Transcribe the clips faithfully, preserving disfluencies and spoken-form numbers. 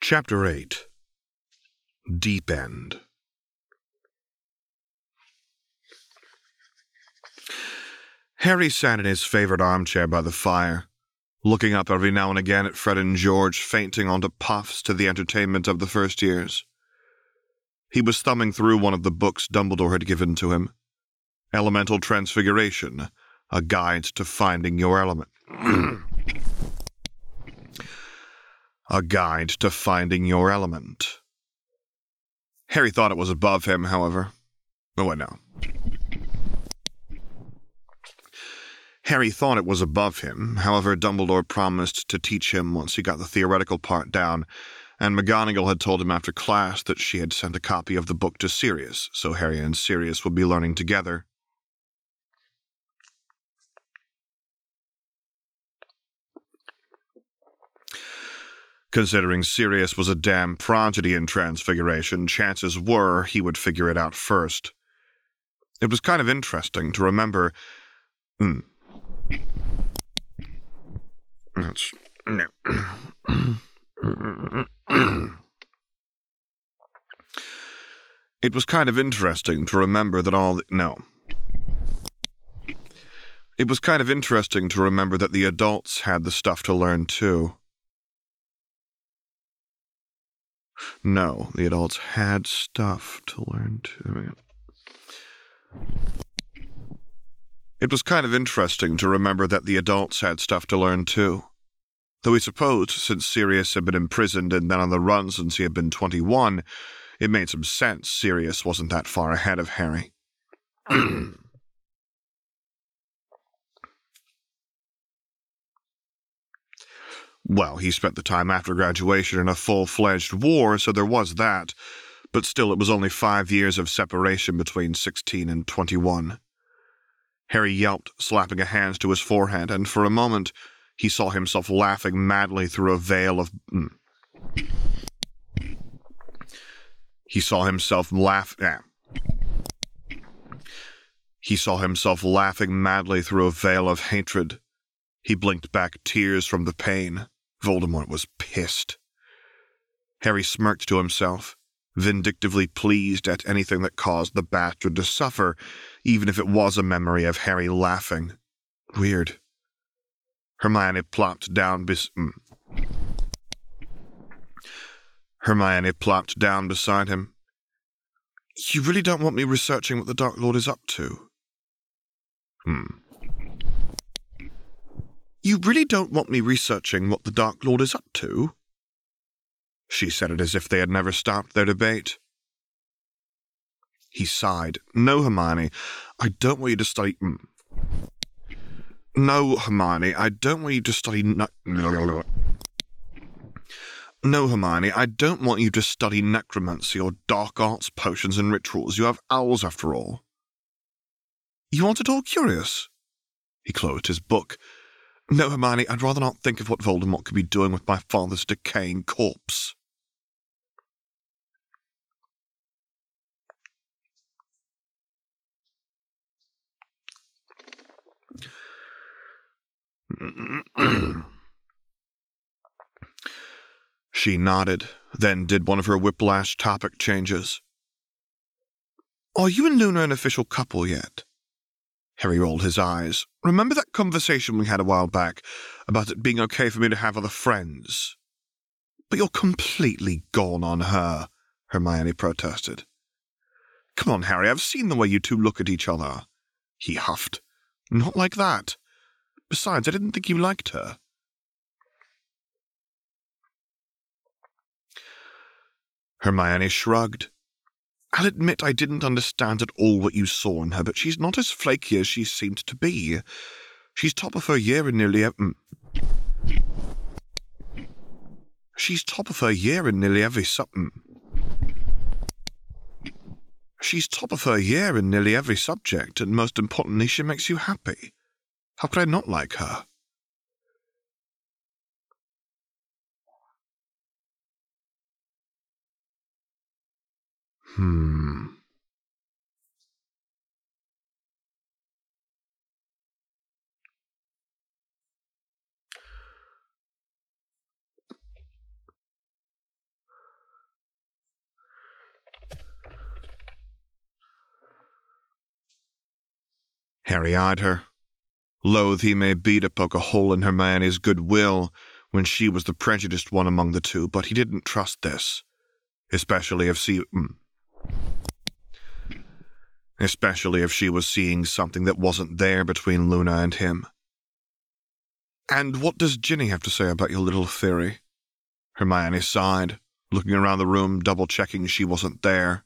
Chapter eight. Deep End. Harry sat in his favorite armchair by the fire, looking up every now and again at Fred and George fainting onto puffs to the entertainment of the first years. He was thumbing through one of the books Dumbledore had given to him, Elemental Transfiguration, A Guide to Finding Your Element. A Guide to Finding Your Element. Harry thought it was above him, however. Oh, wait, no. Harry thought it was above him, however Dumbledore promised to teach him once he got the theoretical part down, and McGonagall had told him after class that she had sent a copy of the book to Sirius, so Harry and Sirius would be learning together. Considering Sirius was a damn prodigy in Transfiguration, chances were he would figure it out first. It was kind of interesting to remember... Mm. That's... No. It was kind of interesting to remember that all... The, no. It was kind of interesting to remember that the adults had the stuff to learn, too. No, the adults had stuff to learn, too. It was kind of interesting to remember that the adults had stuff to learn, too. Though he supposed, since Sirius had been imprisoned and then on the run since he had been twenty-one, it made some sense Sirius wasn't that far ahead of Harry. Well, he spent the time after graduation in a full-fledged war, so there was that, but still it was only five years of separation between sixteen and twenty-one. Harry yelped, slapping a hand to his forehead, and for a moment he saw himself laughing madly through a veil of... Mm. He saw himself laugh... Eh. He saw himself laughing madly through a veil of hatred. He blinked back tears from the pain. Voldemort was pissed. Harry smirked to himself, vindictively pleased at anything that caused the bastard to suffer, even if it was a memory of Harry laughing. Weird. Hermione plopped down bes- mm. Hermione plopped down beside him. You really don't want me researching what the Dark Lord is up to? Hmm. You really don't want me researching what the Dark Lord is up to? She said it as if they had never stopped their debate. He sighed. No, Hermione, I don't want you to study... Mm. No, Hermione, I don't want you to study... Ne- no, Hermione, I don't want you to study necromancy or dark arts, potions, and rituals. You have owls, after all. You aren't at all curious? He closed his book. No, Hermione, I'd rather not think of what Voldemort could be doing with my father's decaying corpse. She nodded, then did one of her whiplash topic changes. Are you and Luna an official couple yet? Harry rolled his eyes. Remember that conversation we had a while back about it being okay for me to have other friends? But you're completely gone on her, Hermione protested. Come on, Harry, I've seen the way you two look at each other. He huffed. Not like that. Besides, I didn't think you liked her. Hermione shrugged. I'll admit I didn't understand at all what you saw in her, but she's not as flaky as she seemed to be. She's top of her year in nearly every... She's top of her year in nearly every something. She's top of her year in nearly every subject, and most importantly, she makes you happy. How could I not like her? Hmm... Harry eyed her. Loath he may be to poke a hole in Hermione's goodwill when she was the prejudiced one among the two, but he didn't trust this, especially if she... especially if she was seeing something that wasn't there between Luna and him. "And what does Ginny have to say about your little theory?" Hermione sighed, looking around the room, double-checking she wasn't there.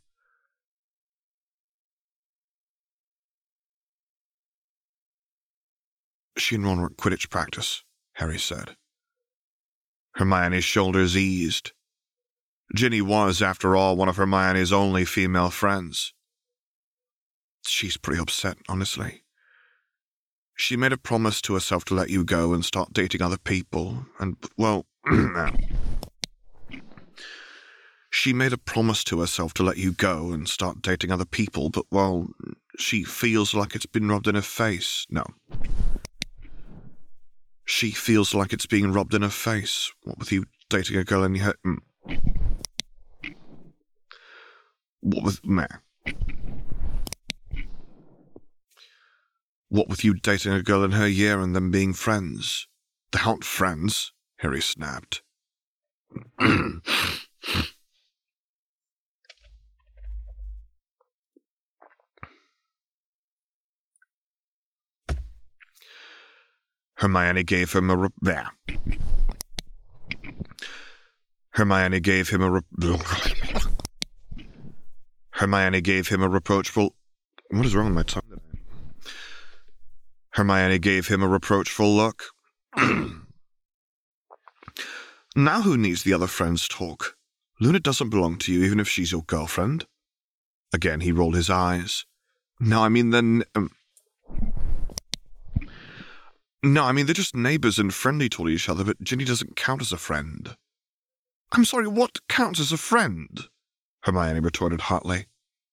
"She and Ron were at Quidditch practice," Harry said. Hermione's shoulders eased. Ginny was, after all, one of Hermione's only female friends. "She's pretty upset, honestly. She made a promise to herself to let you go and start dating other people, and, well, she made a promise to herself to let you go and start dating other people, but, well, she feels like it's been rubbed in her face. No. She feels like it's being rubbed in her face. What with you dating a girl in your... What with... Meh. What with you dating a girl in her year and them being friends? They aren't friends, Harry snapped. Hermione gave him a... Re- there. Hermione gave him a... Re- Hermione gave him a reproachful... What is wrong with my tongue today? Hermione gave him a reproachful look. "Now who needs the other friends' talk? Luna doesn't belong to you, even if she's your girlfriend." Again he rolled his eyes. "No, I mean then... Um, no, I mean they're just neighbours and friendly to each other, but Ginny doesn't count as a friend." "I'm sorry, what counts as a friend?" Hermione retorted hotly.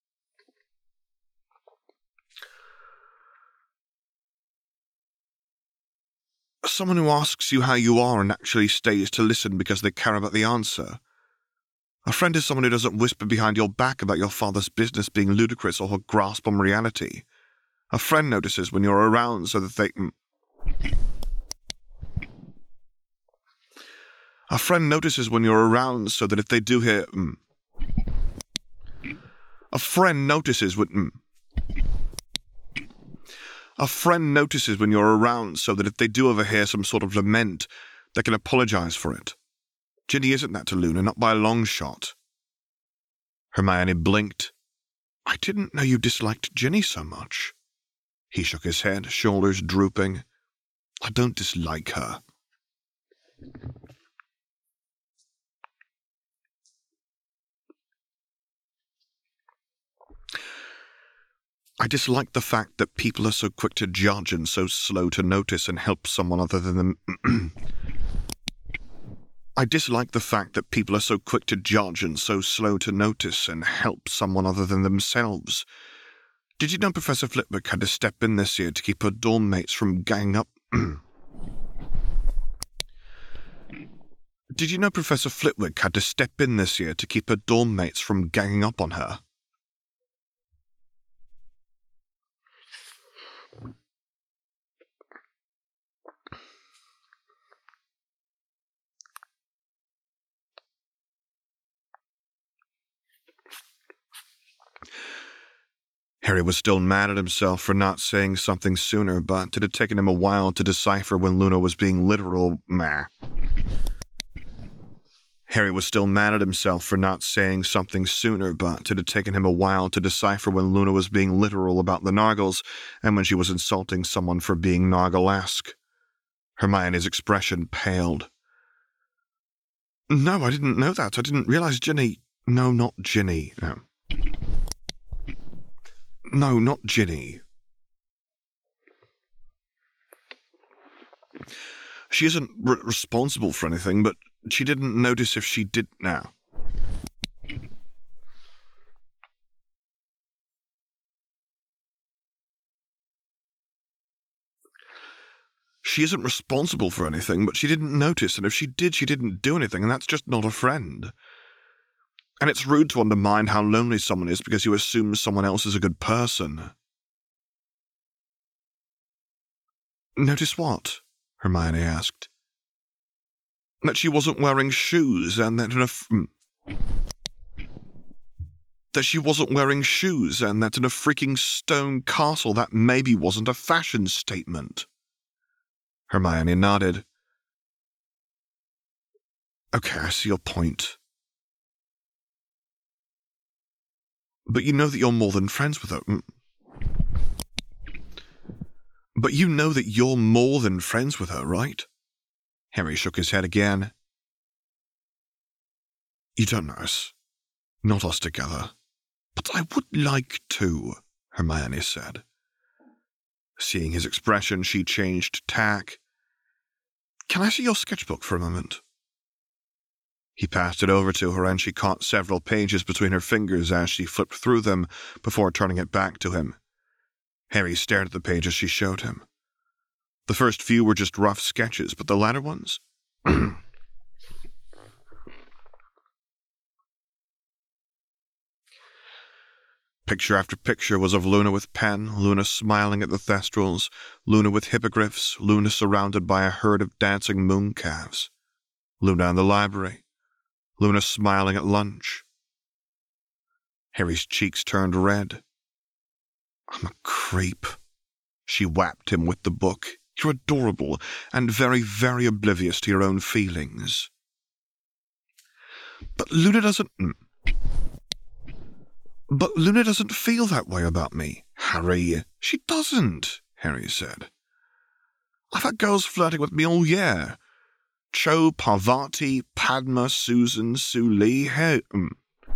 "Someone who asks you how you are and actually stays to listen because they care about the answer. A friend is someone who doesn't whisper behind your back about your father's business being ludicrous or her grasp on reality. A friend notices when you're around so that they... A friend notices when you're around so that if they do hear... A friend notices when... A friend notices when you're around so that if they do overhear some sort of lament, they can apologize for it. Ginny isn't that to Luna, not by a long shot." Hermione blinked. "I didn't know you disliked Ginny so much." He shook his head, shoulders drooping. "I don't dislike her." "I dislike the fact that people are so quick to judge and so slow to notice and help someone other than them. I dislike the fact that people are so quick to judge and so slow to notice and help someone other than themselves. Did you know Professor Flitwick had to step in this year to keep her dorm mates from ganging up? Did you know Professor Flitwick had to step in this year to keep her dorm mates from ganging up on her?" Harry was still mad at himself for not saying something sooner, but it had taken him a while to decipher when Luna was being literal. Meh. Harry was still mad at himself for not saying something sooner, but it had taken him a while to decipher when Luna was being literal about the Nargles and when she was insulting someone for being Nargle-esque. Hermione's expression paled. "No, I didn't know that. I didn't realize Ginny..." "No, not Ginny. No. No, not Ginny. She isn't re- responsible for anything, but she didn't notice if she did now." "She isn't responsible for anything, but she didn't notice, and if she did, she didn't do anything, and that's just not a friend. And it's rude to undermine how lonely someone is because you assume someone else is a good person." Notice what? Hermione asked. That she wasn't wearing shoes and that in a... F- that she wasn't wearing shoes and that in a freaking stone castle that maybe wasn't a fashion statement. Hermione nodded. Okay, I see your point. But you know that you're more than friends with her. But you know that you're more than friends with her, right? Harry shook his head again. You don't know us. Not us together. But I would like to, Hermione said. Seeing his expression, she changed tack. Can I see your sketchbook for a moment? He passed it over to her, and she caught several pages between her fingers as she flipped through them before turning it back to him. Harry stared at the pages she showed him. The first few were just rough sketches, but the latter ones... Picture after picture was of Luna with pen, Luna smiling at the Thestrals, Luna with hippogriffs, Luna surrounded by a herd of dancing mooncalves, Luna in the library, Luna smiling at lunch. Harry's cheeks turned red. I'm a creep. She whapped him with the book. You're adorable and very, very oblivious to your own feelings. But Luna doesn't... But Luna doesn't feel that way about me, Harry. She doesn't, Harry said. I've had girls flirting with me all year. Cho, Parvati, Padma, Susan, Sue Lee, hey, um,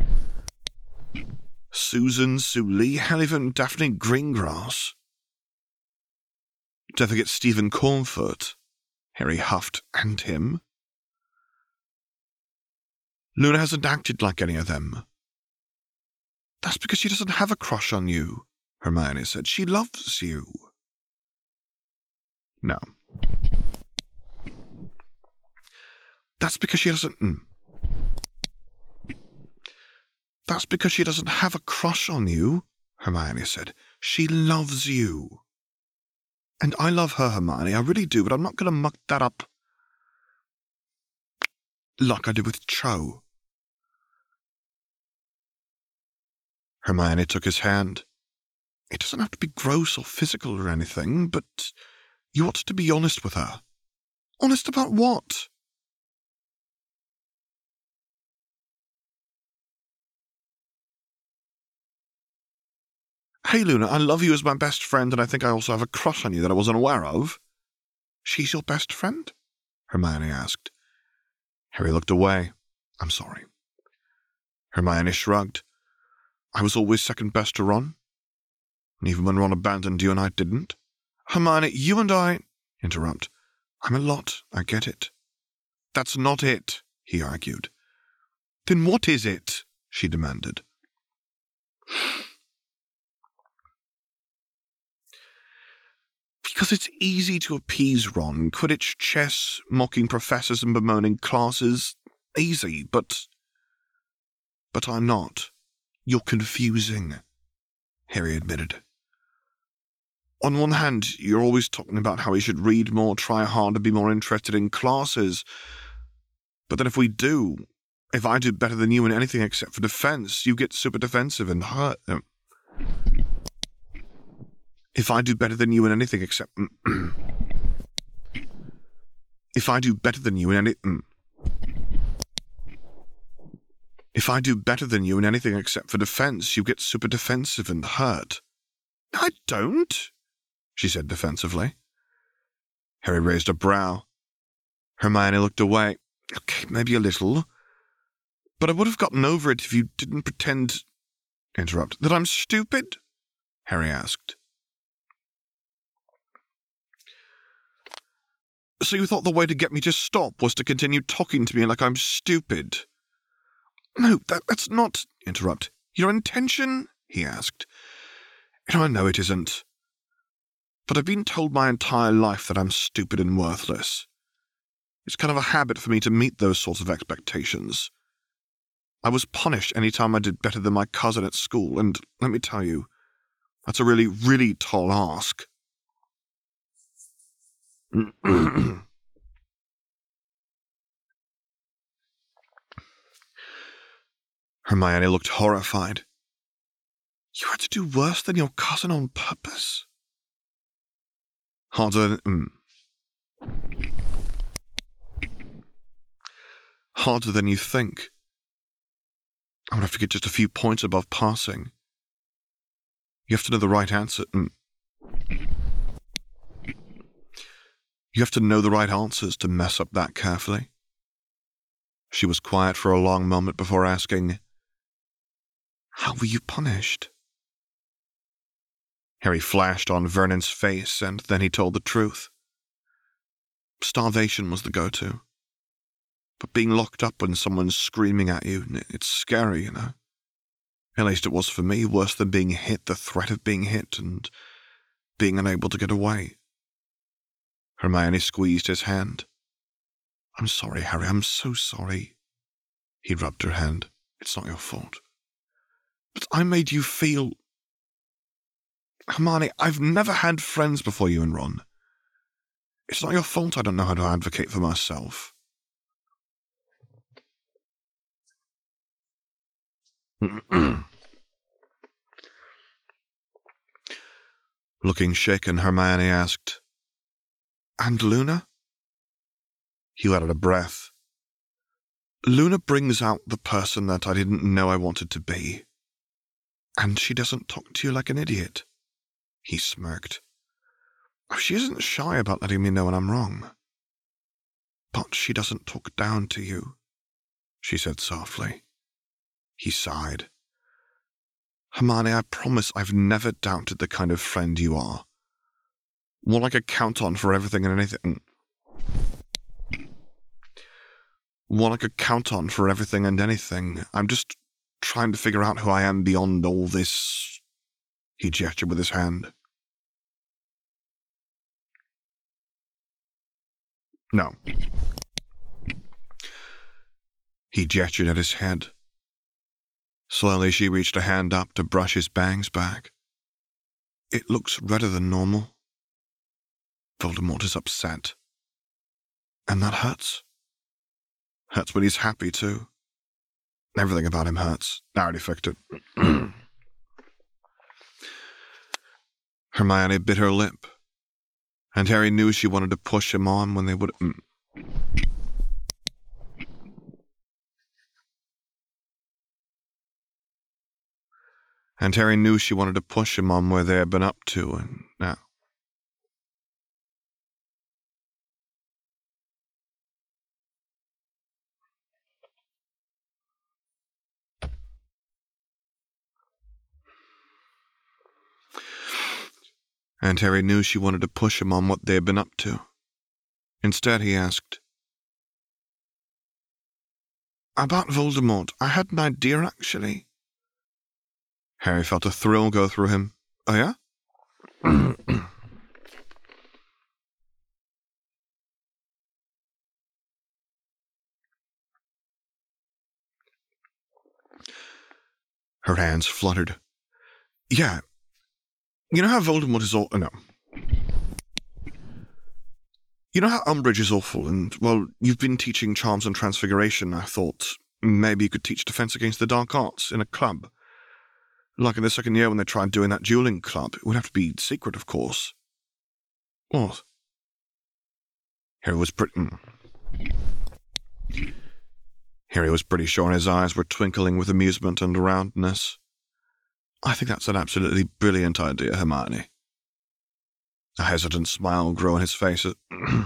Susan, Sue Lee, hell, even Daphne Greengrass. Don't forget Stephen Cornfoot, Harry huffed, and him. Luna hasn't acted like any of them. That's because she doesn't have a crush on you, Hermione said. She loves you. No. That's because she doesn't... That's because she doesn't have a crush on you, Hermione said. She loves you. And I love her, Hermione, I really do, but I'm not going to muck that up like I did with Cho. Hermione took his hand. It doesn't have to be gross or physical or anything, but you ought to be honest with her. Honest about what? Hey, Luna, I love you as my best friend, and I think I also have a crush on you that I wasn't aware of. She's your best friend? Hermione asked. Harry looked away. I'm sorry. Hermione shrugged. I was always second best to Ron. And even when Ron abandoned you and I didn't. Hermione, you and I... Interrupt. I'm a lot, I get it. That's not it, he argued. Then what is it? She demanded. Because it's easy to appease Ron. Quidditch, chess, mocking professors and bemoaning classes. Easy, but... But I'm not. You're confusing, Harry admitted. On one hand, you're always talking about how we should read more, try harder, be more interested in classes. But then if we do, if I do better than you in anything except for defense, you get super defensive and hurt. If I do better than you in anything except... if I do better than you in any... If I do better than you in anything except for defense, you get super defensive and hurt. I don't, she said defensively. Harry raised a brow. Hermione looked away. Okay, maybe a little. But I would have gotten over it if you didn't pretend... Interrupt. That I'm stupid? Harry asked. So you thought the way to get me to stop was to continue talking to me like I'm stupid? No, that, that's not... Interrupt. Your intention? He asked. I know it isn't. But I've been told my entire life that I'm stupid and worthless. It's kind of a habit for me to meet those sorts of expectations. I was punished any time I did better than my cousin at school, and let me tell you, that's a really, really tall ask. Hermione looked horrified. You had to do worse than your cousin on purpose? Harder than... Mm. Harder than you think. I would have to get just a few points above passing. You have to know the right answer. Mm. You have to know the right answers to mess up that carefully. She was quiet for a long moment before asking, How were you punished? Harry flashed on Vernon's face, and then he told the truth. Starvation was the go-to. But being locked up when someone's screaming at you, it's scary, you know. At least it was for me, worse than being hit, the threat of being hit, and being unable to get away. Hermione squeezed his hand. I'm sorry, Harry, I'm so sorry. He rubbed her hand. It's not your fault. But I made you feel... Hermione, I've never had friends before you and Ron. It's not your fault I don't know how to advocate for myself. Looking shaken, Hermione asked, And Luna? He let out a breath. Luna brings out the person that I didn't know I wanted to be. And she doesn't talk to you like an idiot. He smirked. She isn't shy about letting me know when I'm wrong. But she doesn't talk down to you, she said softly. He sighed. Hermione, I promise I've never doubted the kind of friend you are. One I could count on for everything and anything. One I could count on for everything and anything. I'm just trying to figure out who I am beyond all this. He gestured with his hand. No. He gestured at his head. Slowly she reached a hand up to brush his bangs back. It looks redder than normal. Voldemort is upset. And that hurts. Hurts when he's happy, too. Everything about him hurts. I already fixed it. Hermione bit her lip, and Harry knew she wanted to push him on when they would... And Harry knew she wanted to push him on where they had been up to, and now... And Harry knew she wanted to push him on what they had been up to. Instead, he asked, About Voldemort, I had an idea, actually. Harry felt a thrill go through him. Oh, yeah? Her hands fluttered. Yeah. You know how Voldemort is all... No. You know how Umbridge is awful, and, well, you've been teaching Charms and Transfiguration. I thought maybe you could teach Defense Against the Dark Arts in a club. Like in the second year when they tried doing that dueling club. It would have to be secret, of course. What? Harry was pretty... Harry was pretty sure his eyes were twinkling with amusement and roundness. I think that's an absolutely brilliant idea, Hermione. A hesitant smile grew on his face. A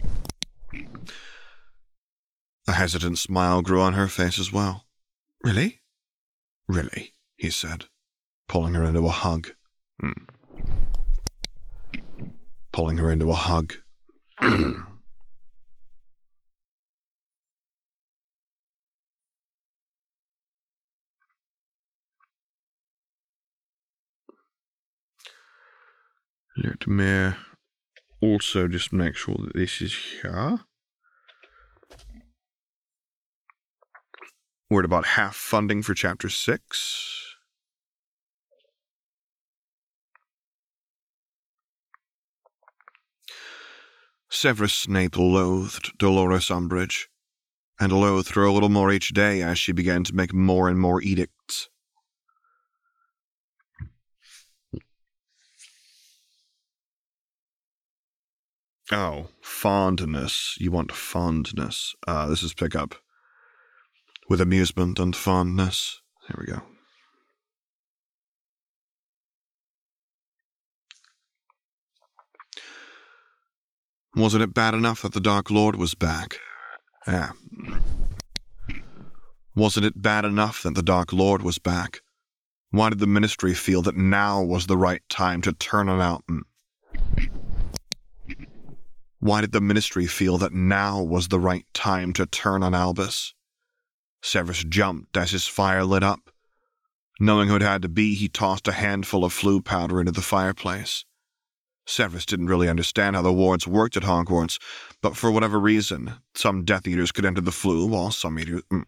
hesitant smile grew on her face as well. Really? Really, he said, pulling her into a hug. Hmm. Pulling her into a hug. Let me also just make sure that this is here. We're at about half funding for chapter six. Severus Snape loathed Dolores Umbridge, and loathed her a little more each day as she began to make more and more edicts. Oh, fondness. You want fondness. Uh, this is pick up. With amusement and fondness. Here we go. Wasn't it bad enough that the Dark Lord was back? Yeah. Wasn't it bad enough that the Dark Lord was back? Why did the Ministry feel that now was the right time to turn on Alton? Why did the Ministry feel that now was the right time to turn on Albus? Severus jumped as his fire lit up. Knowing who it had to be, he tossed a handful of flue powder into the fireplace. Severus didn't really understand how the wards worked at Hogwarts, but for whatever reason, some Death Eaters could enter the flue, while some eaters... Mm.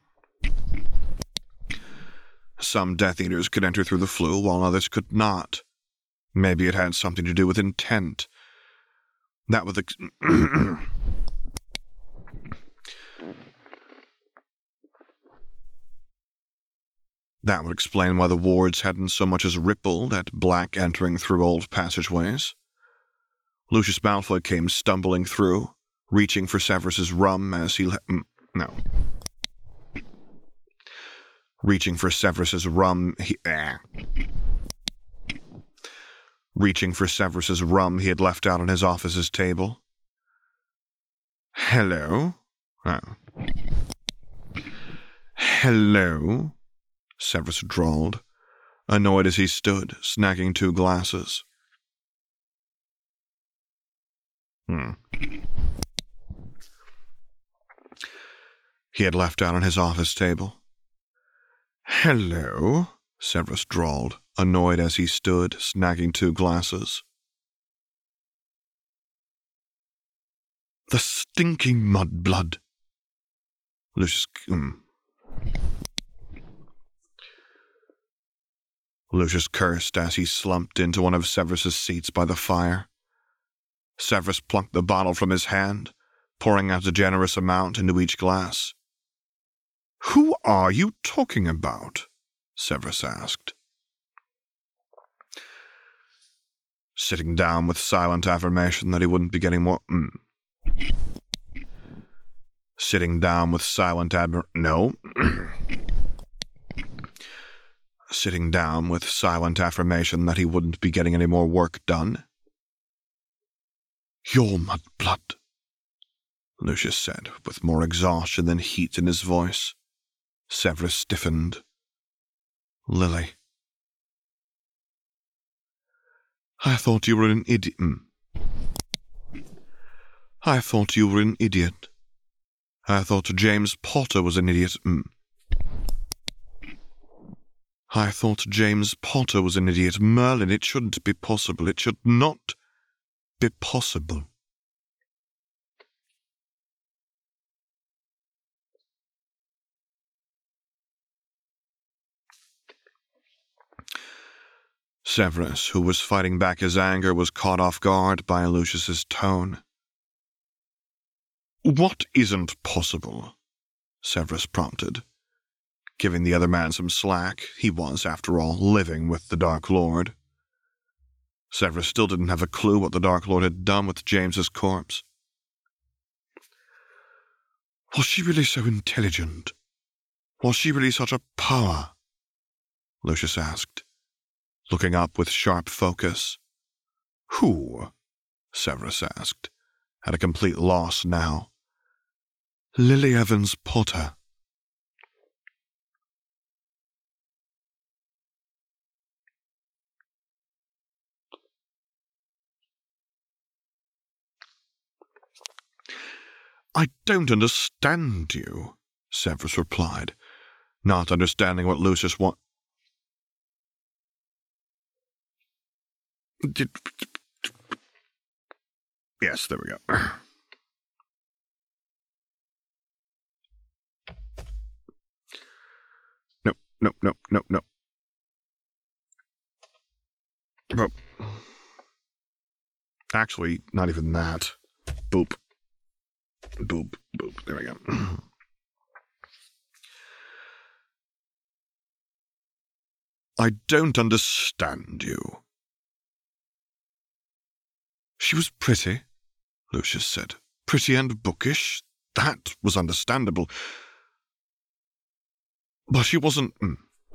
Some Death Eaters could enter through the flue, while others could not. Maybe it had something to do with intent. That was... Ex- that would explain why the wards hadn't so much as rippled at Black entering through old passageways. Lucius Malfoy came stumbling through, reaching for Severus's rum as he... Le- no. Reaching for Severus's rum... He, ah. Reaching for Severus's rum he had left out on his office's table. Hello? Oh. Hello? Severus drawled, annoyed as he stood, snagging two glasses. Hmm. He had left out on his office table. Hello, Severus drawled, annoyed as he stood, snagging two glasses. The stinking mudblood. Lucius... Mm. Lucius cursed as he slumped into one of Severus's seats by the fire. Severus plucked the bottle from his hand, pouring out a generous amount into each glass. "Who are you talking about?" Severus asked. Sitting down with silent affirmation that he wouldn't be getting more... Mm. Sitting down with silent admir... No. Sitting down with silent affirmation that he wouldn't be getting any more work done. "Your mudblood," Lucius said, with more exhaustion than heat in his voice. Severus stiffened. Lily. I thought you were an idiot. I thought you were an idiot. I thought James Potter was an idiot. I thought James Potter was an idiot. Merlin, it shouldn't be possible. It should not be possible. Severus, who was fighting back his anger, was caught off guard by Lucius's tone. What isn't possible? Severus prompted. Giving the other man some slack, he was, after all, living with the Dark Lord. Severus still didn't have a clue what the Dark Lord had done with James's corpse. Was she really so intelligent? Was she really such a power? Lucius asked, looking up with sharp focus. Who? Severus asked, at a complete loss now. Lily Evans Potter. I don't understand you, Severus replied, not understanding what Lucius want. Did... Yes, there we go. No, no, no, no, no. Well, actually, not even that. Boop. Boop. Boop. There we go. I don't understand you. She was pretty, Lucius said. Pretty and bookish. That was understandable. But she wasn't... Mm.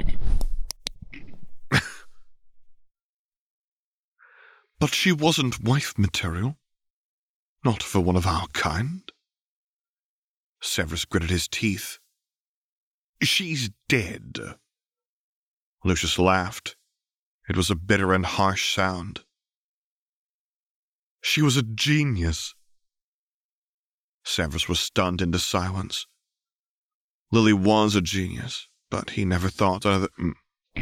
But she wasn't wife material. Not for one of our kind. Severus gritted his teeth. She's dead. Lucius laughed. It was a bitter and harsh sound. She was a genius. Severus was stunned into silence. Lily was a genius, but he never thought another... Mm.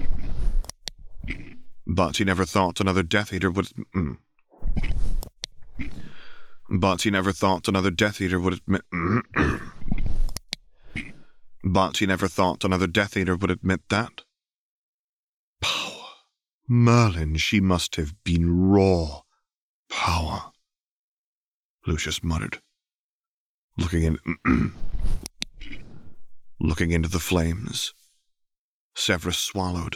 But he never thought another Death Eater would... Mm. But he never thought another Death Eater would admit... But he never thought another Death Eater would admit that. Power. Merlin, she must have been raw power. Lucius muttered, looking in... looking into the flames. Severus swallowed.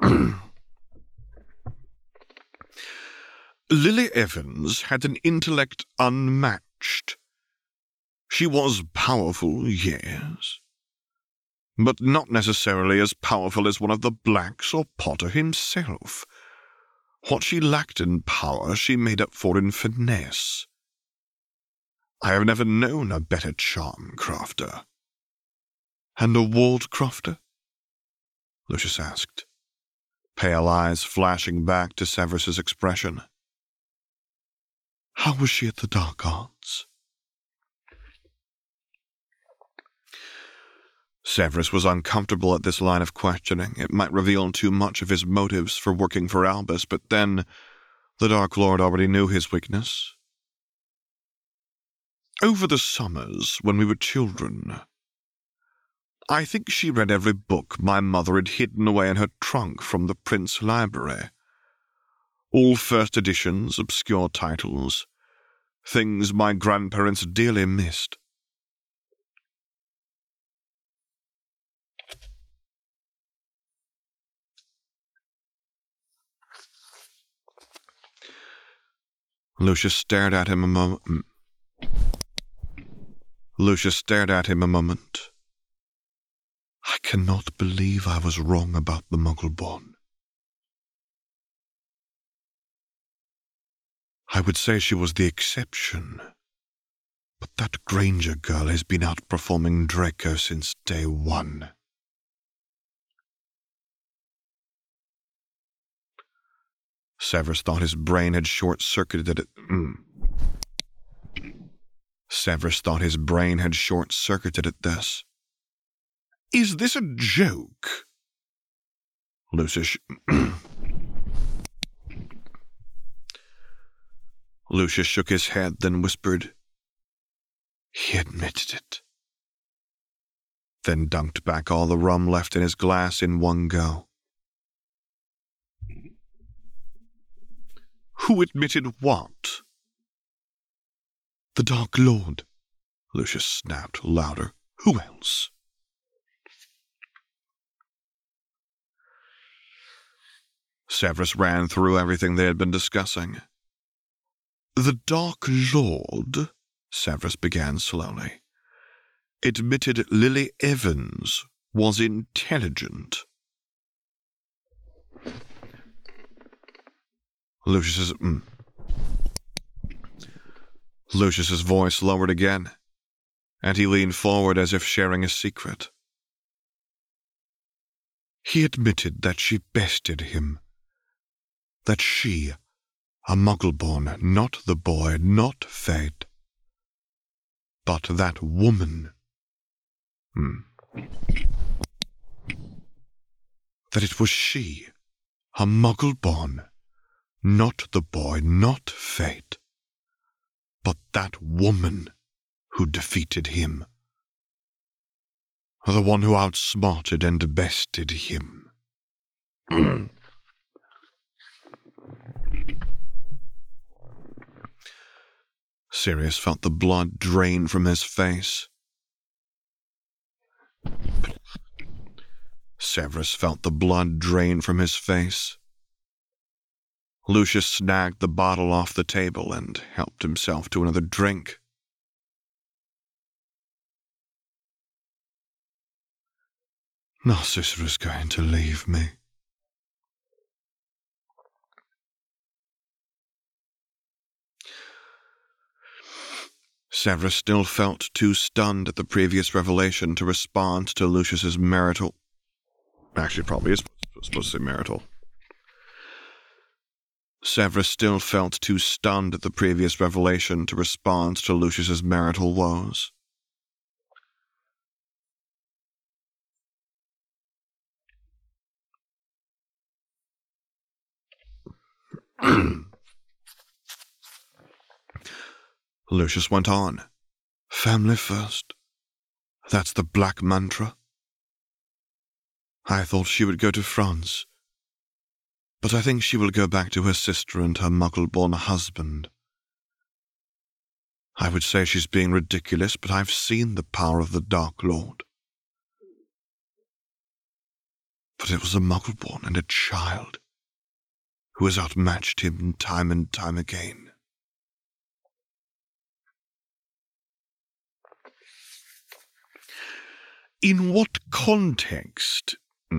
Lily Evans had an intellect unmatched. She was powerful, yes, but not necessarily as powerful as one of the Blacks or Potter himself. What she lacked in power she made up for in finesse. I have never known a better charm crafter. And a ward crafter? Lucius asked, pale eyes flashing back to Severus's expression. How was she at the Dark Arts? Severus was uncomfortable at this line of questioning. It might reveal too much of his motives for working for Albus, but then the Dark Lord already knew his weakness. Over the summers, when we were children, I think she read every book my mother had hidden away in her trunk from the Prince Library. All first editions, obscure titles, things my grandparents dearly missed. Lucius stared at him a moment. Lucius stared at him a moment. I cannot believe I was wrong about the Muggle-born. I would say she was the exception, but that Granger girl has been outperforming Draco since day one. Severus thought his brain had short-circuited it. Mm. Severus thought his brain had short-circuited at this. Is this a joke? Lucius... Lucius shook his head, then whispered, He admitted it. Then dunked back all the rum left in his glass in one go. Who admitted what? The Dark Lord, Lucius snapped louder. Who else? Severus ran through everything they had been discussing. The Dark Lord, Severus began slowly, admitted Lily Evans was intelligent. Lucius's... Mm. Lucius's voice lowered again, and he leaned forward as if sharing a secret. He admitted that she bested him. That she, a Muggle-born, not the boy, not Fate, but that woman. Hmm. That it was she, a Muggle-born, not the boy, not Fate, but that woman who defeated him. The one who outsmarted and bested him. Sirius felt the blood drain from his face. Severus felt the blood drain from his face. Lucius snagged the bottle off the table and helped himself to another drink. Narcissa is going to leave me. Severus still felt too stunned at the previous revelation to respond to Lucius's marital... Actually, probably is supposed to say marital. Severus still felt too stunned at the previous revelation to respond to Lucius's marital woes. Lucius went on. Family first. That's the black mantra. I thought she would go to France, but I think she will go back to her sister and her muggle-born husband. I would say she's being ridiculous, but I've seen the power of the Dark Lord. But it was a muggle-born and a child who has outmatched him time and time again. In what context?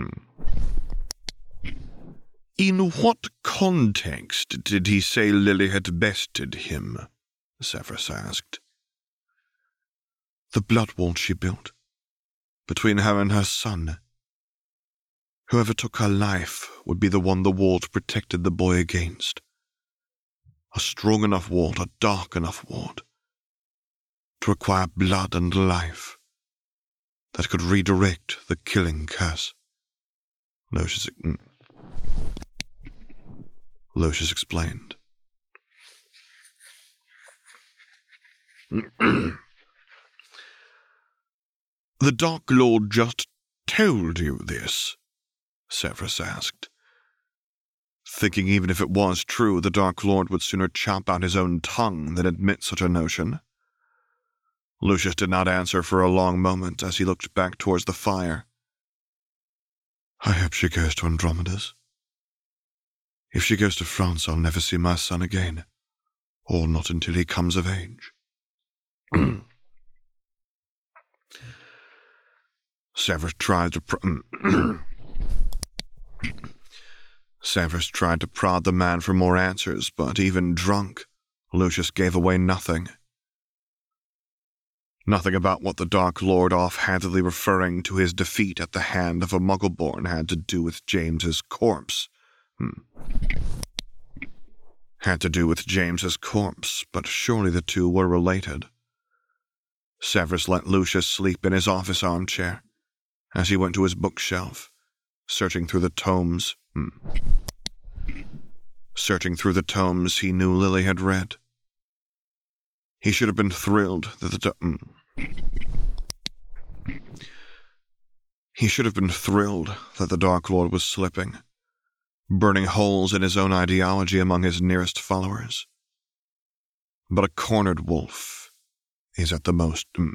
In what context did he say Lily had bested him? Severus asked. The blood wall she built, between her and her son. Whoever took her life would be the one the ward protected the boy against. A strong enough ward, a dark enough ward, to require blood and life that could redirect the killing curse. Lucius, Lucius explained. The Dark Lord just told you this? Severus asked, thinking even if it was true, the Dark Lord would sooner chop out his own tongue than admit such a notion. Lucius did not answer for a long moment as he looked back towards the fire. I hope she goes to Andromeda's. If she goes to France, I'll never see my son again, or not until he comes of age. Severus tried to... Pr- Severus tried to prod the man for more answers, but even drunk, Lucius gave away nothing. Nothing about what the Dark Lord, offhandedly referring to his defeat at the hand of a Muggleborn, had to do with James's corpse. Hmm. Had to do with James's corpse, but surely the two were related. Severus let Lucius sleep in his office armchair as he went to his bookshelf, searching through the tomes. Hmm. Searching through the tomes he knew Lily had read. He should have been thrilled that the... Hmm. He should have been thrilled that the Dark Lord was slipping, burning holes in his own ideology among his nearest followers. But a cornered wolf is at the most... Hmm,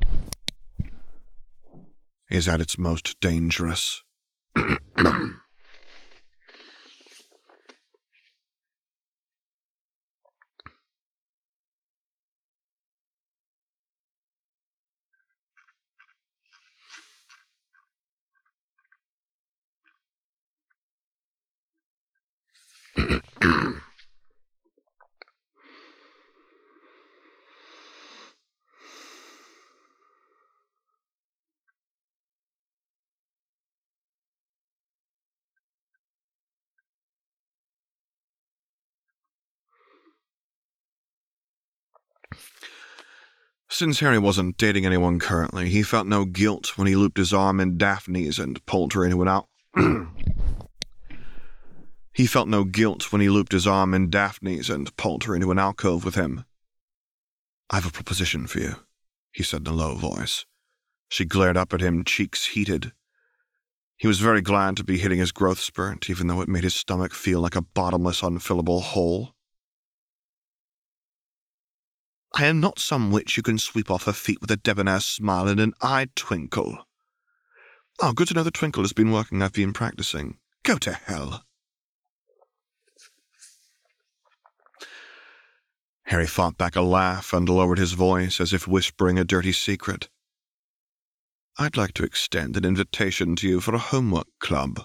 is at its most dangerous. Since Harry wasn't dating anyone currently, he felt no guilt when he looped his arm in Daphne's and pulled her into an out. He felt no guilt when he looped his arm in Daphne's and pulled her into an alcove with him. I have a proposition for you, he said in a low voice. She glared up at him, cheeks heated. He was very glad to be hitting his growth spurt, even though it made his stomach feel like a bottomless, unfillable hole. I am not some witch who can sweep off her feet with a debonair smile and an eye twinkle. Oh, good to know the twinkle has been working. I've been practicing. Go to hell. Harry fought back a laugh and lowered his voice as if whispering a dirty secret. I'd like to extend an invitation to you for a homework club.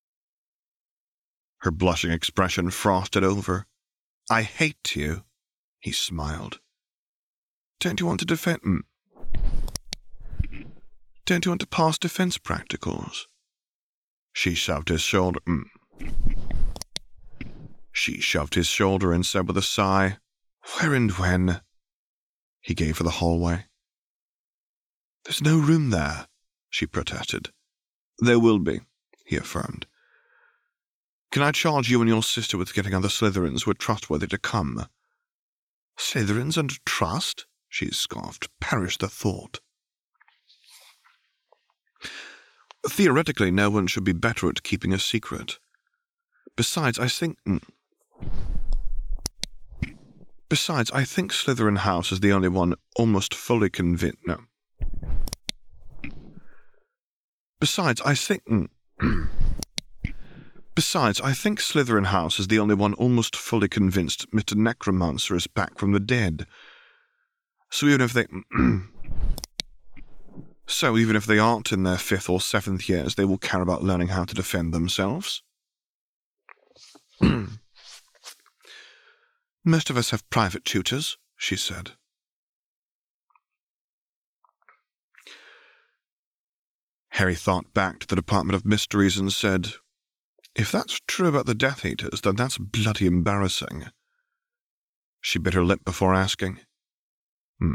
Her blushing expression frosted over. I hate you, he smiled. Don't you want to defend... Don't you want to pass defense practicals? She shoved his shoulder... She shoved his shoulder and said with a sigh, Where and when? He gave her the hallway. There's no room there, she protested. There will be, he affirmed. Can I charge you and your sister with getting other Slytherins who are trustworthy to come? Slytherins under trust? She scoffed. Perish the thought. Theoretically, no one should be better at keeping a secret. Besides, I think... Besides, I think Slytherin House is the only one almost fully convinced... No. Besides, I think... Besides, I think Slytherin House is the only one almost fully convinced Mister Necromancer is back from the dead. So even if they... so even if they aren't in their fifth or seventh years, they will care about learning how to defend themselves. Most of us have private tutors, she said. Harry thought back to the Department of Mysteries and said, If that's true about the Death Eaters, then that's bloody embarrassing. She bit her lip before asking. Hmm.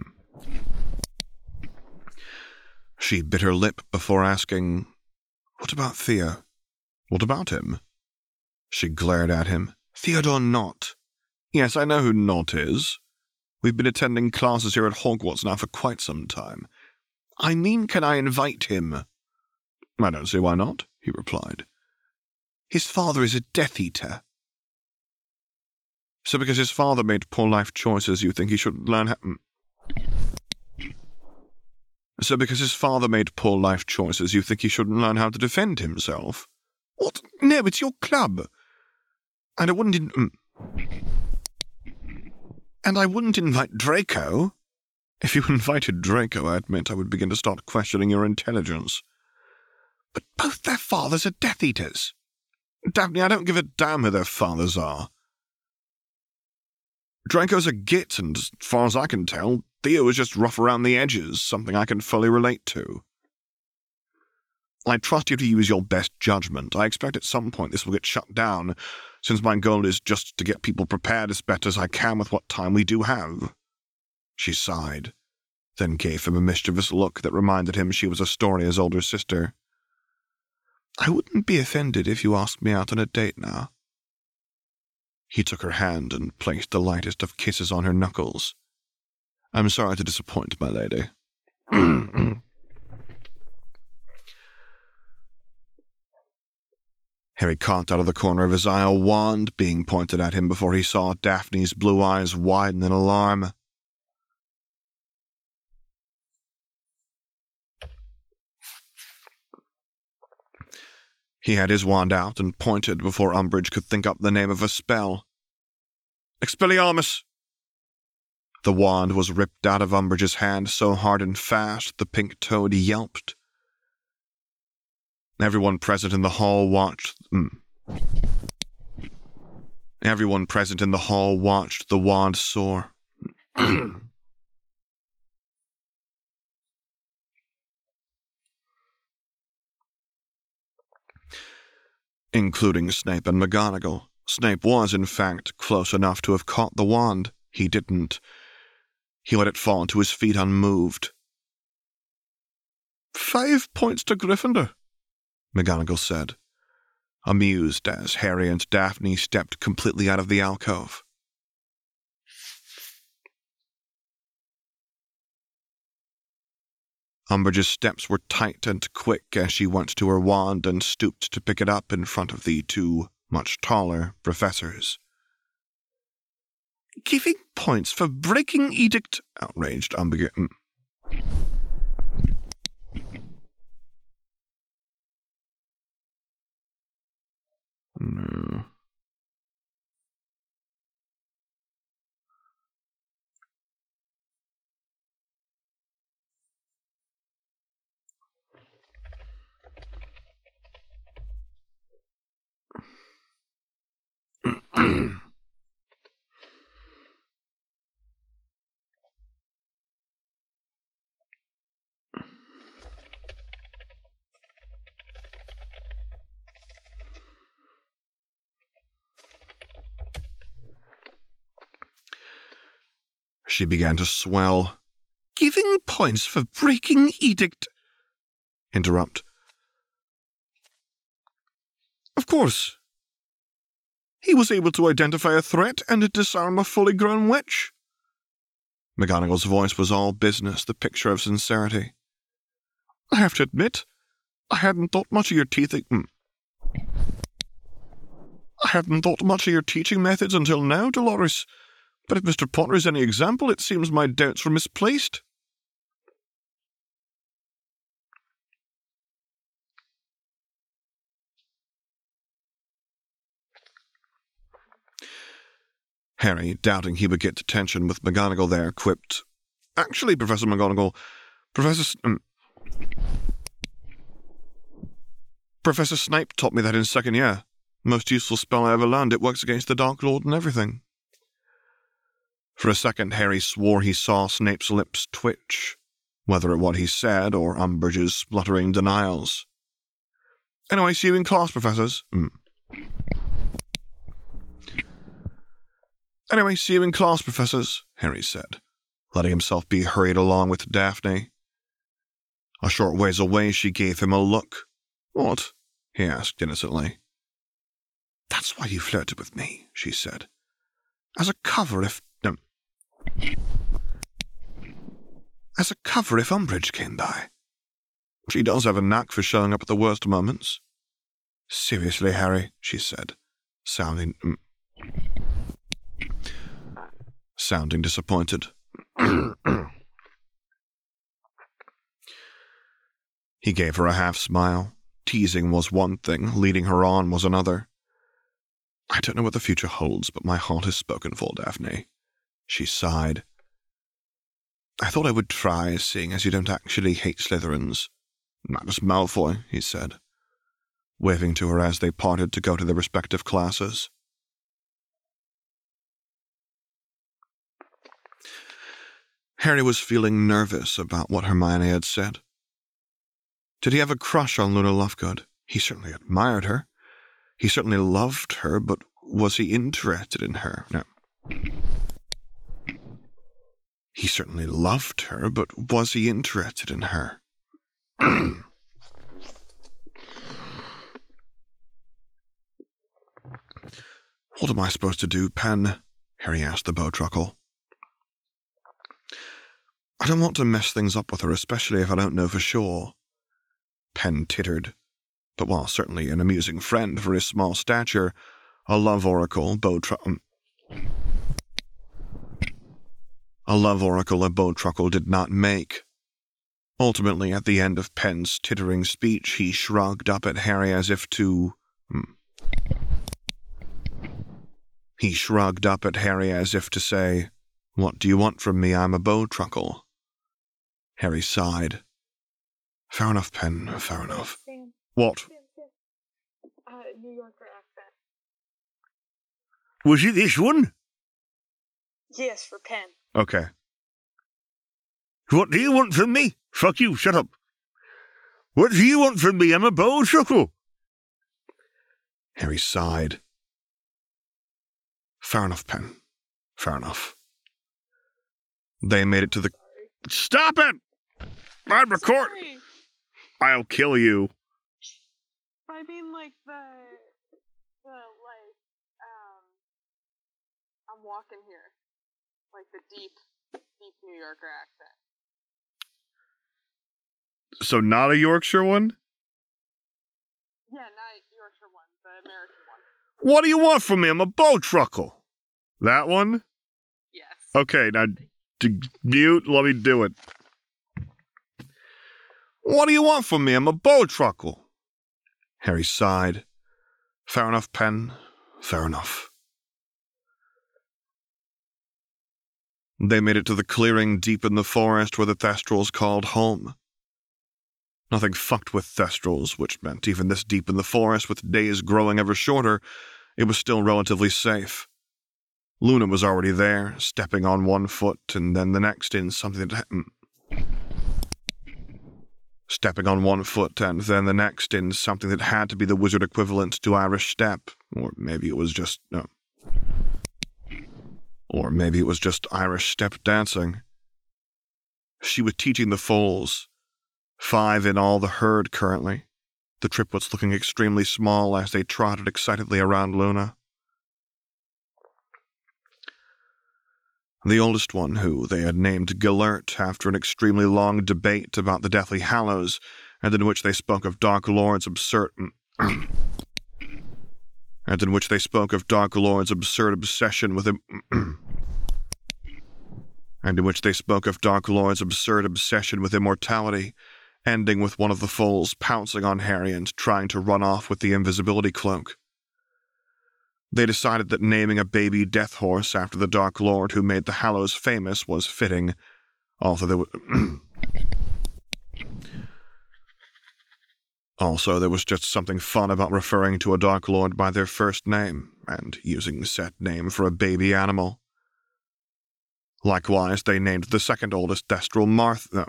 She bit her lip before asking, What about Theo? What about him? She glared at him. Theodore Nott. Yes, I know who Nott is. We've been attending classes here at Hogwarts now for quite some time. I mean, can I invite him? I don't see why not, he replied. His father is a Death Eater. So because his father made poor life choices, you think he should learn how... So because his father made poor life choices, you think he shouldn't learn how to defend himself? What? No, it's your club. And I wouldn't... In- and I wouldn't invite Draco. If you invited Draco, I admit I would begin to start questioning your intelligence. But both their fathers are Death Eaters. Daphne, I don't give a damn who their fathers are. Draco's a git, and as far as I can tell, Theo is just rough around the edges, something I can fully relate to. I trust you to use your best judgment. I expect at some point this will get shut down, since my goal is just to get people prepared as best as I can with what time we do have. She sighed, then gave him a mischievous look that reminded him she was Astoria's older sister. I wouldn't be offended if you asked me out on a date now. He took her hand and placed the lightest of kisses on her knuckles. I'm sorry to disappoint, my lady. Harry caught out of the corner of his eye a wand being pointed at him before he saw Daphne's blue eyes widen in alarm. He had his wand out and pointed before Umbridge could think up the name of a spell. Expelliarmus! The wand was ripped out of Umbridge's hand so hard and fast the pink toad yelped. Everyone present in the hall watched... Mm. Everyone present in the hall watched the wand soar. Including Snape and McGonagall. Snape was, in fact, close enough to have caught the wand. He didn't. He let it fall to his feet unmoved. Five points to Gryffindor, McGonagall said, amused as Harry and Daphne stepped completely out of the alcove. Umbridge's steps were tight and quick as she went to her wand and stooped to pick it up in front of the two much taller professors. Giving points for breaking edict, outraged Umbridge. No. She began to swell. Giving points for breaking edict. Interrupt. Of course. He was able to identify a threat and disarm a fully grown witch. McGonagall's voice was all business, the picture of sincerity. I have to admit, I hadn't thought much of your teething. I hadn't thought much of your teaching methods until now, Dolores. But if Mister Potter is any example, it seems my doubts were misplaced. Harry, doubting he would get detention with McGonagall there, quipped, Actually, Professor McGonagall, Professor... Um, Professor Snape taught me that in second year. Most useful spell I ever learned. It works against the Dark Lord and everything. For a second, Harry swore he saw Snape's lips twitch, whether at what he said or Umbridge's spluttering denials. Anyway, see you in class, professors. Mm. Anyway, see you in class, professors, Harry said, letting himself be hurried along with Daphne. A short ways away, she gave him a look. What? He asked innocently. That's why you flirted with me, she said. As a cover if... Um, as a cover if Umbridge came by. She does have a knack for showing up at the worst moments. Seriously, Harry, she said, sounding... Um, sounding disappointed. He gave her a half-smile. Teasing was one thing, leading her on was another. I don't know what the future holds, but my heart is spoken for, Daphne. She sighed. I thought I would try, seeing as you don't actually hate Slytherins. Not as Malfoy, he said, waving to her as they parted to go to their respective classes. Harry was feeling nervous about what Hermione had said. Did he have a crush on Luna Lovegood? He certainly admired her. He certainly loved her, but was he interested in her? No. He certainly loved her, but was he interested in her? What am I supposed to do, Pen? Harry asked the Bowtruckle. I don't want to mess things up with her, especially if I don't know for sure. Pen tittered, but while certainly an amusing friend for his small stature, a love oracle, Bowtruckle... A love oracle a Bowtruckle did not make. Ultimately, at the end of Pen's tittering speech, he shrugged up at Harry as if to... He shrugged up at Harry as if to say, What do you want from me? I'm a Bowtruckle. Harry sighed. Fair enough, Pen, fair enough. Sam, What? Sam, Sam. Uh, New Yorker accent. Was it this one? Yes, for Pen. Okay. What do you want from me? Fuck you, shut up. What do you want from me? I'm a Bowtruckle. Harry sighed. Fair enough, Pen. Fair enough. They made it to the... Stop it! I'm recording. Sorry. I'll kill you. I mean, like, the, the, like, um, I'm walking here. Like, the deep, deep New Yorker accent. So not a Yorkshire one? Yeah, not Yorkshire one, the American one. What do you want from me? I'm a Bowtruckle. That one? Okay, now, d- mute, let me do it. What do you want from me? I'm a bowtruckle. Harry sighed. Fair enough, Pen. Fair enough. They made it to the clearing deep in the forest where the Thestrals called home. Nothing fucked with Thestrals, which meant even this deep in the forest, with days growing ever shorter, it was still relatively safe. Luna was already there, stepping on one foot and then the next in something that... Stepping on one foot and then the next in something that had to be the wizard equivalent to Irish step, or maybe it was just... no. Or maybe it was just Irish step dancing. She was teaching the foals. Five in all the herd currently, the triplets looking extremely small as they trotted excitedly around Luna. The oldest one, who they had named Gelert after an extremely long debate about the Deathly Hallows, and in which they spoke of Dark Lord's absurd... and in which they spoke of Dark Lord's absurd obsession with him... and in which they spoke of Dark Lord's absurd obsession with immortality, ending with one of the foals pouncing on Harry and trying to run off with the invisibility cloak. They decided that naming a baby death horse after the Dark Lord who made the Hallows famous was fitting, although there was... also, there was just something fun about referring to a Dark Lord by their first name, and using said name for a baby animal. Likewise, they named the second oldest Thestral Martha...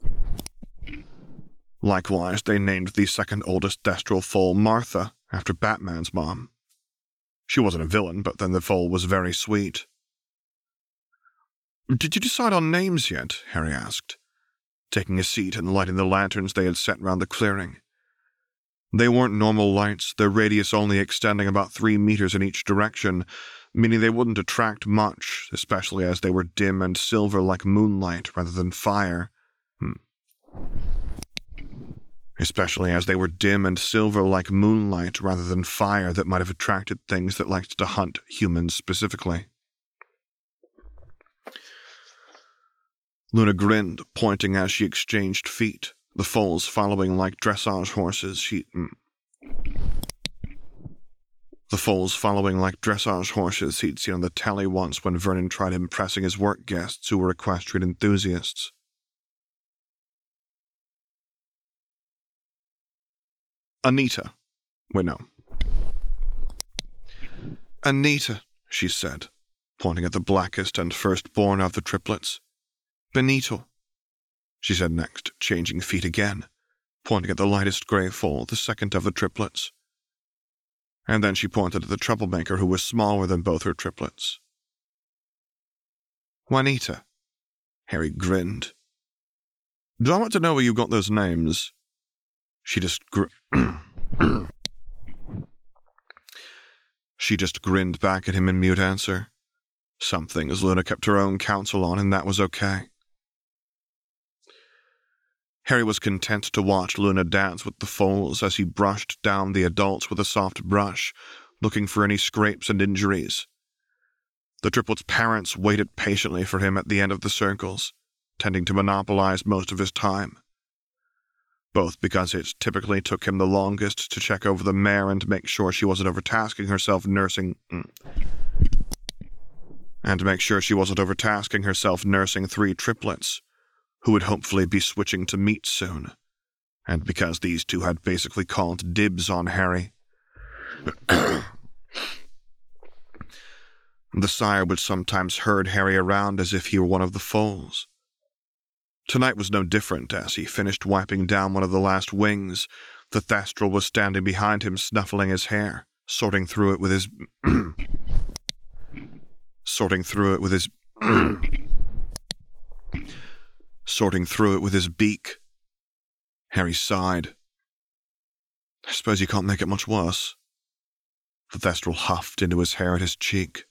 Likewise, they named the second oldest Thestral foal Martha, after Batman's mom. She wasn't a villain, but then the foal was very sweet. "Did you decide on names yet?" Harry asked, taking a seat and lighting the lanterns they had set round the clearing. They weren't normal lights, their radius only extending about three meters in each direction, meaning they wouldn't attract much, especially as they were dim and silver like moonlight rather than fire. Hmm. Especially as they were dim and silver like moonlight rather than fire that might have attracted things that liked to hunt humans specifically. Luna grinned, pointing as she exchanged feet, the foals following like dressage horses she... The foals following like dressage horses he'd seen on the telly once when Vernon tried impressing his work guests who were equestrian enthusiasts. Anita. Wait, no. Anita, she said, pointing at the blackest and firstborn of the triplets. Benito, she said next, changing feet again, pointing at the lightest grey foal, the second of the triplets. And then she pointed at the troublemaker who was smaller than both her triplets. Juanita. Harry grinned. Do I want to know where you got those names? She just gr- She just grinned back at him in mute answer. Some things Luna kept her own counsel on, and that was okay. Harry was content to watch Luna dance with the foals as he brushed down the adults with a soft brush, looking for any scrapes and injuries. The triplets' parents waited patiently for him at the end of the circles, tending to monopolize most of his time. Both because it typically took him the longest to check over the mare and make sure she wasn't overtasking herself nursing... and make sure she wasn't overtasking herself nursing three triplets, who would hopefully be switching to meat soon, and because these two had basically called dibs on Harry. The sire would sometimes herd Harry around as if he were one of the foals. Tonight was no different. As he finished wiping down one of the last wings, the Thestral was standing behind him snuffling his hair, sorting through it with his... sorting through it with his... sorting through it with his beak. Harry sighed. I suppose you can't make it much worse. The Thestral huffed into his hair at his cheek.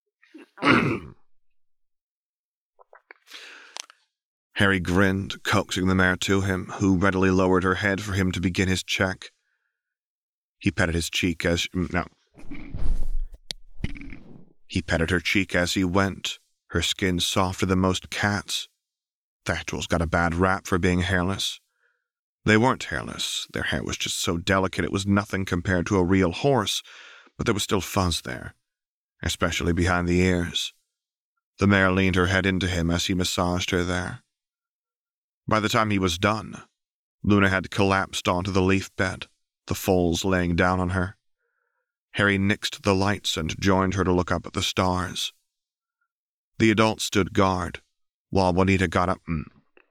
Harry grinned, coaxing the mare to him, who readily lowered her head for him to begin his check. He petted his cheek as... No. He petted her cheek as he went, her skin softer than most cats. Thactyls got a bad rap for being hairless. They weren't hairless. Their hair was just so delicate it was nothing compared to a real horse, but there was still fuzz there, especially behind the ears. The mare leaned her head into him as he massaged her there. By the time he was done, Luna had collapsed onto the leaf bed, the foals laying down on her. Harry nixed the lights and joined her to look up at the stars. The adult stood guard, while Juanita got up and...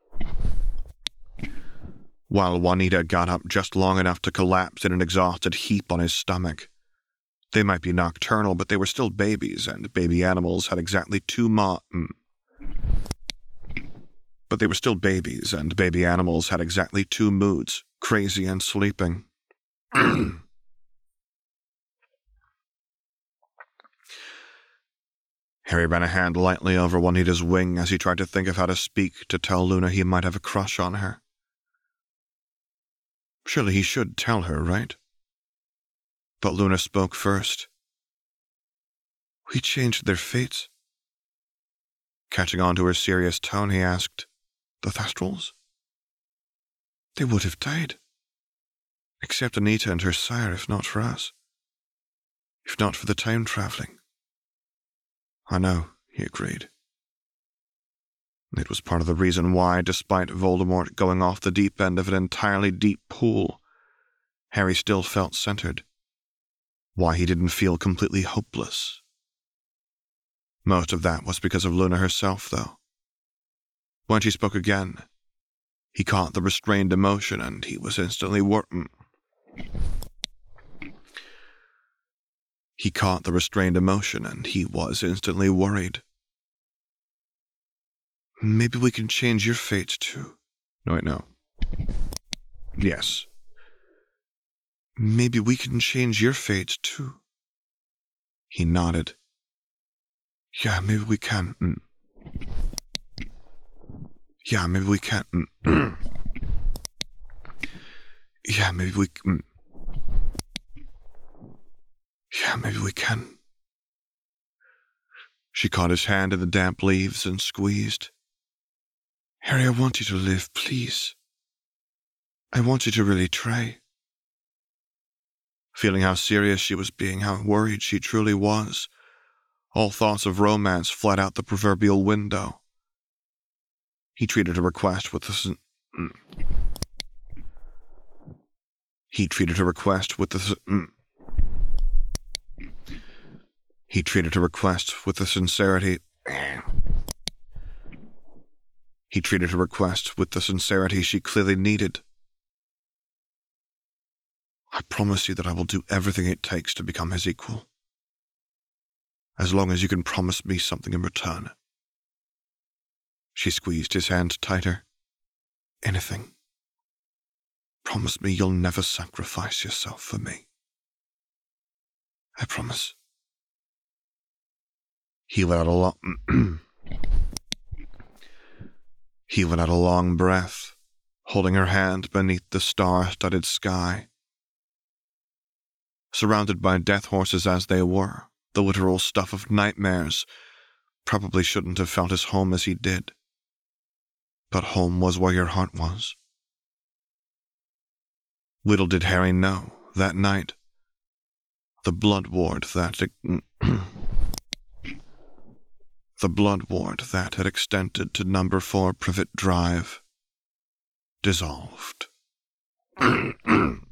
while Juanita got up just long enough to collapse in an exhausted heap on his stomach. They might be nocturnal, but they were still babies, and baby animals had exactly two ma... But they were still babies, and baby animals had exactly two moods, crazy and sleeping. Harry ran a hand lightly over Juanita's wing as he tried to think of how to speak to tell Luna he might have a crush on her. Surely he should tell her, right? But Luna spoke first. We changed their fates. Catching on to her serious tone, he asked, The Thestrals? They would have died. Except Anita and her sire, if not for us. If not for the time traveling. I know, he agreed. It was part of the reason why, despite Voldemort going off the deep end of an entirely deep pool, Harry still felt centered. Why he didn't feel completely hopeless. Most of that was because of Luna herself, though. When she spoke again, he caught the restrained emotion and he was instantly wor- He caught the restrained emotion and he was instantly worried. Maybe we can change your fate, too. No, wait, no. Yes. Maybe we can change your fate, too. He nodded. Yeah, maybe we can. Mm. Yeah, maybe we can. Mm. Yeah, maybe we... Mm. Yeah, maybe we can. She caught his hand in the damp leaves and squeezed. Harry, I want you to live, please. I want you to really try. Feeling how serious she was being, how worried she truly was, all thoughts of romance fled out the proverbial window. He treated her request with the... He treated her request with the... He treated her request with the sincerity... He treated her request with the sincerity she clearly needed. I promise you that I will do everything it takes to become his equal. As long as you can promise me something in return. She squeezed his hand tighter. Anything. Promise me you'll never sacrifice yourself for me. I promise. He let out a long... He let out a long breath, holding her hand beneath the star-studded sky. Surrounded by death horses as they were, the literal stuff of nightmares, probably shouldn't have felt as home as he did. But home was where your heart was. Little did Harry know, that night, the blood ward that... the blood ward that had extended to number four Privet Drive dissolved.